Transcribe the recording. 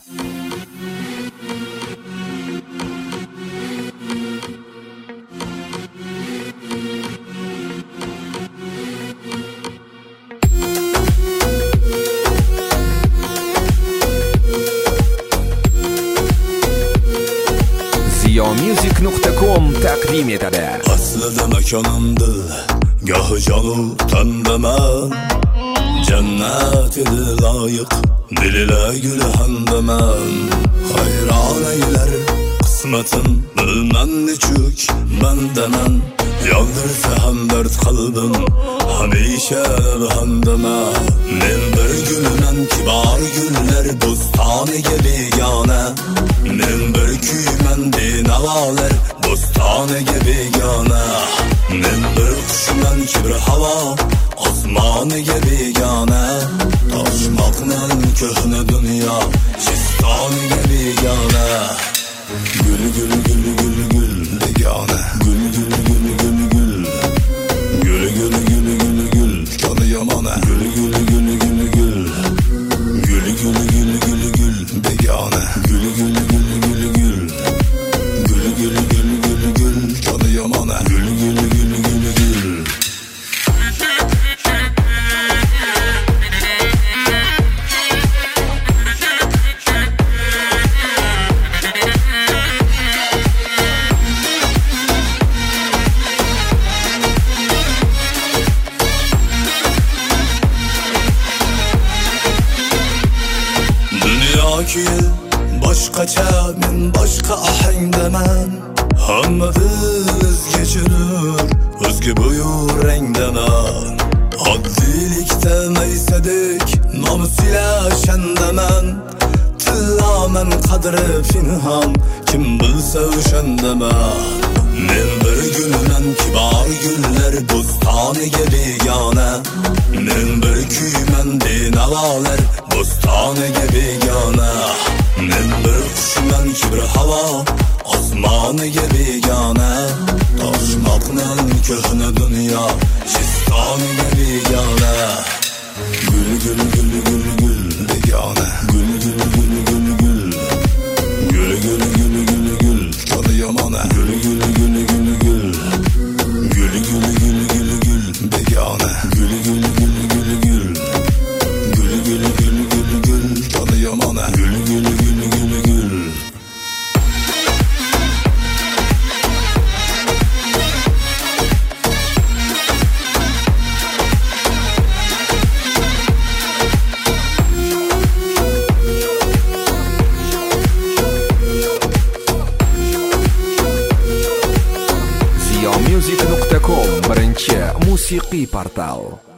Ziyomusic.com taqdim etadi. Aslida makonim dil, gohi jonu tandaman. Jannat edi loyiq, dilila guli handaman. Hayron aylar qismatim, bilman nechuk bandaman. Yoldirsa hamdard qalbim, hamisha handaman. Men bir gulman, kibor gullar bo'stoniga begona. Men bir kuyman, benavolar bo'stoniga begona. Men bir qushman, kibr havo osmoniga begona. Toshmoqman ko'hna dunyo chistoniga begona. Gul gul gul gul gul begona. Gul gul gul gul gul. Gul gul gul gul gul koni yomona. Gul gul gul gul gul. Gul gul gul gul gul begona. Gul gul gul gul gul. Gul gul gul gul gul koni yomona. Gul gul gul gul gul. Boshqacha, men boshqa ohangdaman. Hamma o'zga jurur, o'zga bo'yur rangdaman. Oddiylikda maysadek nomusila shandaman. Tillaman qadri pinhon, kim bilsa o'shandaman. Men bir gulman, kibor gullar bo'stoniga begona. Men bir kuyman, benavolar bo'stoniga begona. Men bir qushman, kibr havo osmoniga begona. Toshmoqman ko'hna dunyo chistoniga begona. Gul gul gul gul gul begona. Gul gul gul gul gul. Gul gul gul gul gul koni yomona. Gul gul gul gul gul. Gul gul gul gul gul begona. Gul gul gul gul gul. Gul gul gul gul gul koni yomona. Gul gul gul gul gul. Ziyomusic.com birinchi musiqiy portal.